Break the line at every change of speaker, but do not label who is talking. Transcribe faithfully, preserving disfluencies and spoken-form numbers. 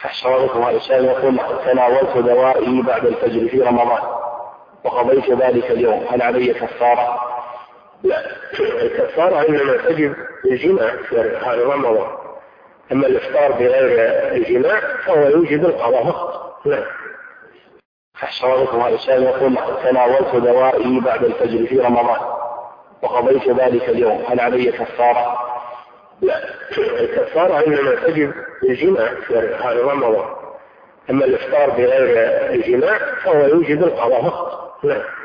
السلام عليكم. الإنسان يقول تناولت دوائي بعد الفجر في رمضان وقضيت ذلك اليوم، هل علي كفارة؟
لا، الكفارة إنما تجب الجماع في هذا رمضان، أما الإفطار بغير الجماع فهو يوجب القضاء فقط. لا.
السلام عليكم. الإنسان يقول تناولت دوائي بعد الفجر في رمضان وقضيت ذلك اليوم، هل علي كفارة؟
لا، الكفارة إنما تجب الجماع في هذا رمضان، أما الإفطار بغير الجماع فهو يوجب القضاء فقط. لا.